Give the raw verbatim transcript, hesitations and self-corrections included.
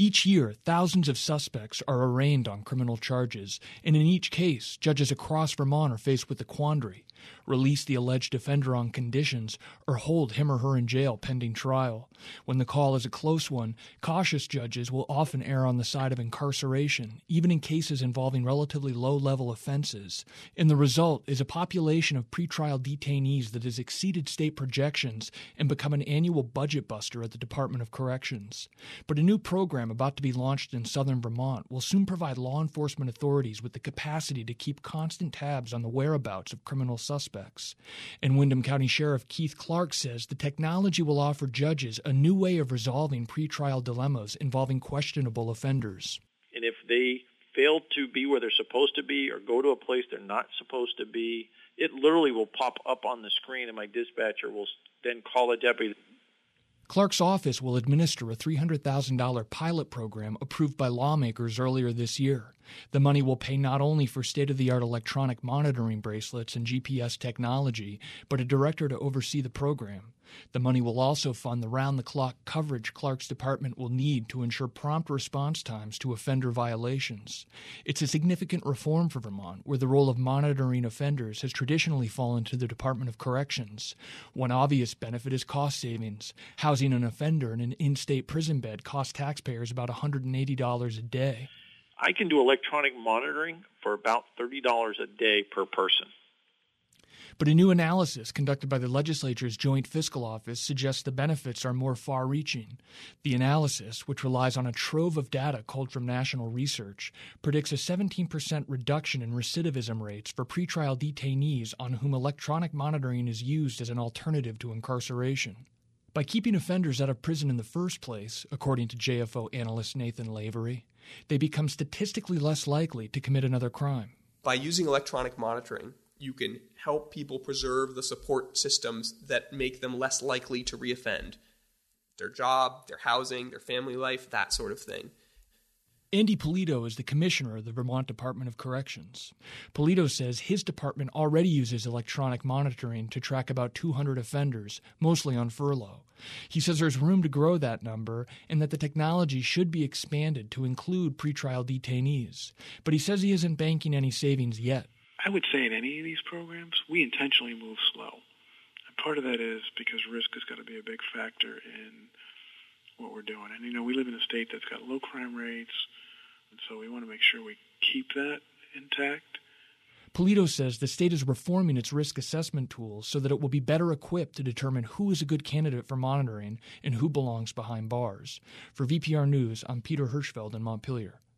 Each year, thousands of suspects are arraigned on criminal charges, and in each case, judges across Vermont are faced with the quandary: release the alleged offender on conditions or hold him or her in jail pending trial. When the call is a close one, cautious judges will often err on the side of incarceration, even in cases involving relatively low-level offenses. And the result is a population of pretrial detainees that has exceeded state projections and become an annual budget buster at the Department of Corrections. But a new program about to be launched in southern Vermont will soon provide law enforcement authorities with the capacity to keep constant tabs on the whereabouts of criminal suspects. And Windham County Sheriff Keith Clark says the technology will offer judges a new way of resolving pretrial dilemmas involving questionable offenders. And if they fail to be where they're supposed to be or go to a place they're not supposed to be, it literally will pop up on the screen, and my dispatcher will then call a deputy. Clark's office will administer a three hundred thousand dollars pilot program approved by lawmakers earlier this year. The money will pay not only for state-of-the-art electronic monitoring bracelets and G P S technology, but a director to oversee the program. The money will also fund the round-the-clock coverage Clark's department will need to ensure prompt response times to offender violations. It's a significant reform for Vermont, where the role of monitoring offenders has traditionally fallen to the Department of Corrections. One obvious benefit is cost savings. Housing an offender in an in-state prison bed costs taxpayers about one hundred eighty dollars a day. I can do electronic monitoring for about thirty dollars a day per person. But a new analysis conducted by the legislature's Joint Fiscal Office suggests the benefits are more far-reaching. The analysis, which relies on a trove of data culled from national research, predicts a seventeen percent reduction in recidivism rates for pretrial detainees on whom electronic monitoring is used as an alternative to incarceration. By keeping offenders out of prison in the first place, according to J F O analyst Nathan Lavery, they become statistically less likely to commit another crime. By using electronic monitoring, you can help people preserve the support systems that make them less likely to reoffend. Their job, their housing, their family life, that sort of thing. Andy Polito is the commissioner of the Vermont Department of Corrections. Polito says his department already uses electronic monitoring to track about two hundred offenders, mostly on furlough. He says there's room to grow that number and that the technology should be expanded to include pretrial detainees. But he says he isn't banking any savings yet. I would say in any of these programs, we intentionally move slow. And part of that is because risk has got to be a big factor in what we're doing. And, you know, we live in a state that's got low crime rates, and so we want to make sure we keep that intact. Polito says the state is reforming its risk assessment tools so that it will be better equipped to determine who is a good candidate for monitoring and who belongs behind bars. For V P R News, I'm Peter Hirschfeld in Montpelier.